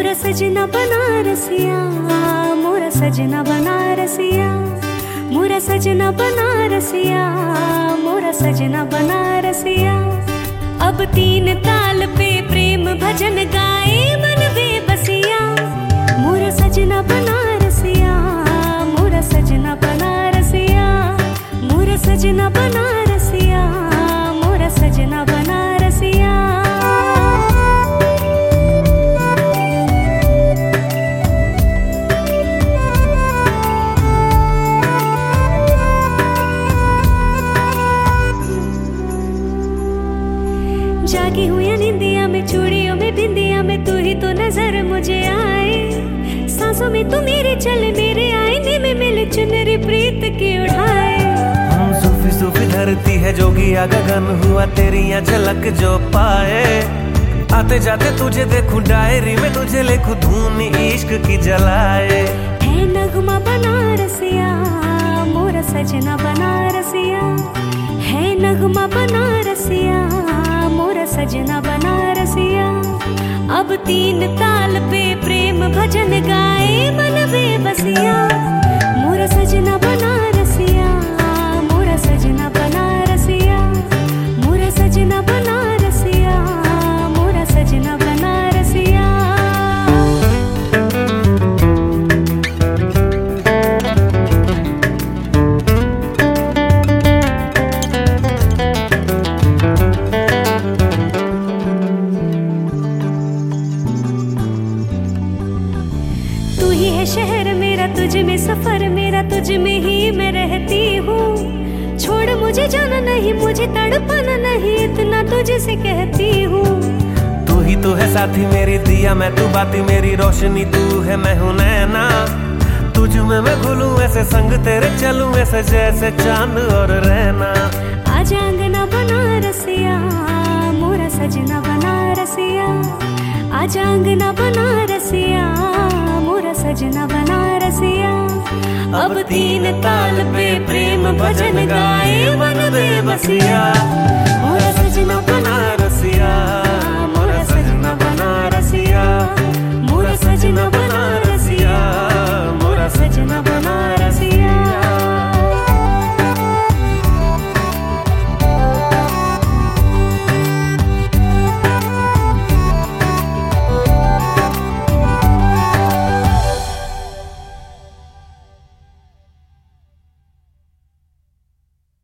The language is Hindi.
मोरा सजना बनारसिया, मोरा सजना बनारसिया, मोरा सजना बनारसिया, मोरा सजना बनारसिया। अब तीन ताल पे प्रेम भजन गाए मन बेबसिया। मोरा सजना बनारसिया, मोरा सजना बनारसिया, मोरा सजना बनारसिया, मोरा सजना बनारसिया। जागी हुई निंदिया में, चूड़ियों में, बिंदिया में, तू ही तो नजर मुझे आए। सांसों में तू मेरे चले, मेरे आईने में मिले चुनरी प्रीत की उड़ाए। सूफी सूफी धरती है जोगिया गगन हुआ तेरी यहाँ झलक जो पाए। आते जाते तुझे देखूं डायरी में, तुझे लिखूं धूम इश्क की जलाए। है नगमा बनारसिया, मोरा सजना बनारसिया, है नगमा बनारसिया, मोरा सजना बनारसिया। अब तीन ताल पे प्रेम भजन गाए मन बेबसिया। मोरा सजना बनारसिया, मोरा सजना बनारसिया, मोरा सजना बनारसिया, मोरा सजना बनारसिया। तू ही है शहर मेरा, तुझ में सफर मेरा, तुझ में ही मैं रहती हूँ। छोड़ मुझे जाना नहीं, मुझे तड़पाना नहीं, इतना तुझसे कहती हूँ। तू ही तो है साथी मेरी दिया, मैं तू बाती मेरी रोशनी, तू है मैं हूँ नैना। तुझ में मैं घुलूं ऐसे संग तेरे चलूं ऐसे जैसे चांद और रहना। आजा अंगना बनारसिया, मोरा सजना बनारसिया, आजा अंगना बनारसिया, मोरा सजना बनारसिया। अब तीन ताल पे प्रेम भजन गाए मन बेबसिया। मोरा सजना बनारसिया।